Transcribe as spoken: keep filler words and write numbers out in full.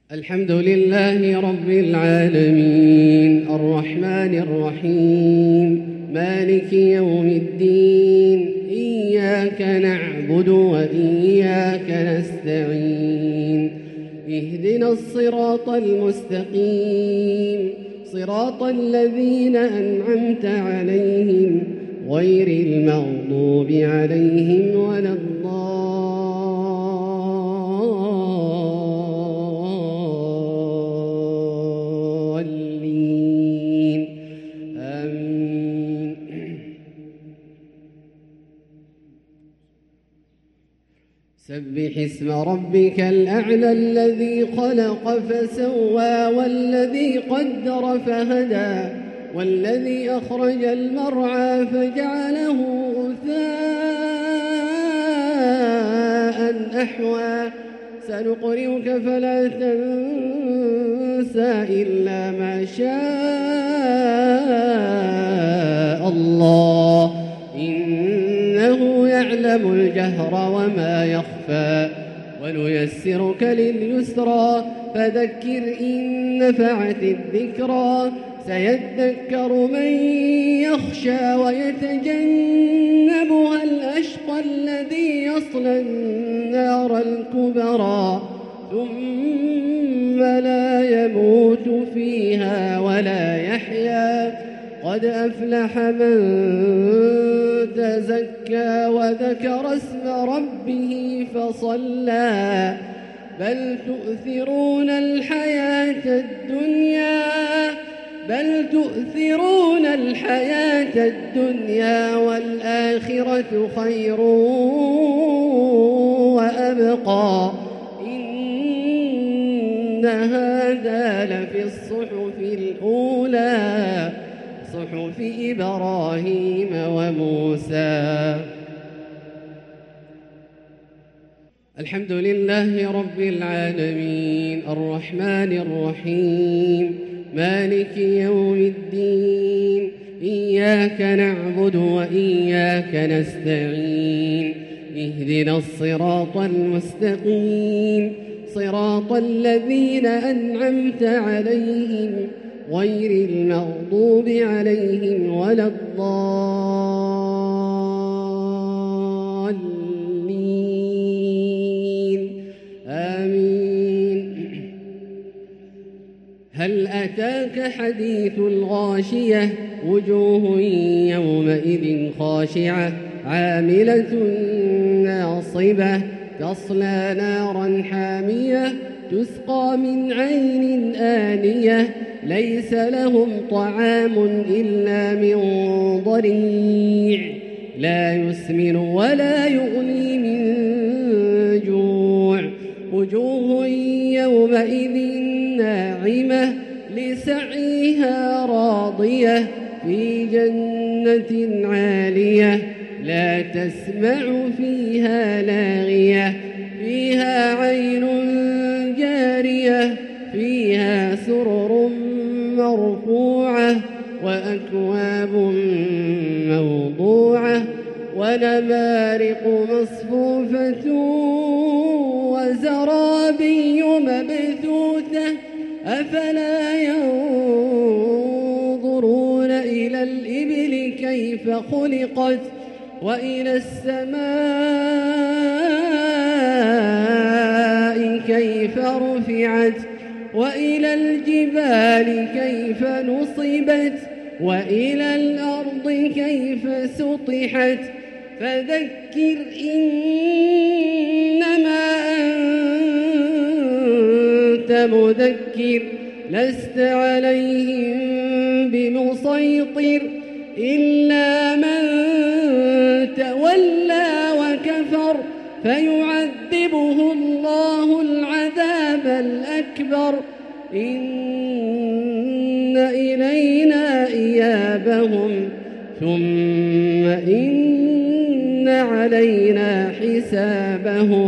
الحمد لله رب العالمين الرحمن الرحيم مالك يوم الدين إياك نعبد وإياك نستعين اهدنا الصراط المستقيم صراط الذين أنعمت عليهم غير المغضوب عليهم ولا الضالين آمين. سبح اسم ربك الأعلى الذي خلق فسوى والذي قدر فهدى والذي أخرج المرعى فجعله غثاء أحوى سنقرئك فلا تنسى إلا ما شاء الله إنه يعلم الجهر وما يخفى ونيسرك لليسرى فذكر إن نفعت الذكرى سيذكر من يخشى ويتجنبها الأشقى الذي يصلى النار الكبرى ثم لا يموت فيها ولا يحيا قد أفلح من تزكى وذكر اسم ربه فصلى بل تؤثرون الحياة الدنيا بل تؤثرون الحياة الدنيا والآخرة خير وأبقى إن هذا لفي الصحف الأولى صحف إبراهيم وموسى. الحمد لله رب العالمين الرحمن الرحيم مالك يوم الدين إياك نعبد وإياك نستعين اهدنا الصراط المستقيم صراط الذين أنعمت عليهم غير المغضوب عليهم ولا الضالين آمين. هل أتاك حديث الغاشية وجوه يومئذ خاشعة عاملة ناصبة تصلى نارا حامية تسقى من عين آنية ليس لهم طعام إلا من ضريع لا يسمن ولا يغني من جوع وجوه يومئذ ناعمة لسعيها راضية في جنة عالية لا تسمع فيها لاغية فيها عين جارية فيها سرر مرفوعة وأكواب موضوعة ونمارق مصفوفة وزرابي مبثوثة أفلا ينظرون إلى الإبل كيف خلقت وإلى السماء كيف رفعت وإلى الجبال كيف نصبت وإلى الأرض كيف سطحت فذكر إنما أنت مذكر لست عليهم بمسيطر إلا من تولى وكفر فيعذبه الله العذاب الأكبر إن إلينا إيابهم ثم إن علينا حسابهم.